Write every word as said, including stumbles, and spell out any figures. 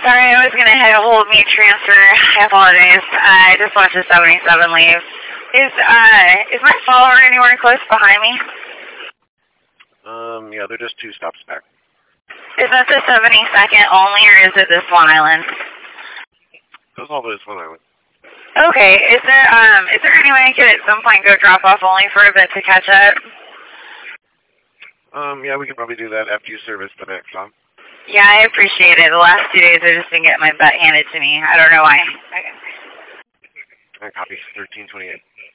Sorry, I was going to hit a hold me transfer. I apologize. I just watched the seventy-seven leave. Is, uh, is my follower anywhere close behind me? Um, yeah, they're just two stops back. Is that the seventy-second only, or is it this Long Island? That's all this one island. Okay. Is there, um, is there any way I could at some point go drop off only for a bit to catch up? Um, yeah, we can probably do that after you service the next stop. Yeah, I appreciate it. The last two days I've just been getting my butt handed to me. I don't know why. I copy thirteen twenty-eight.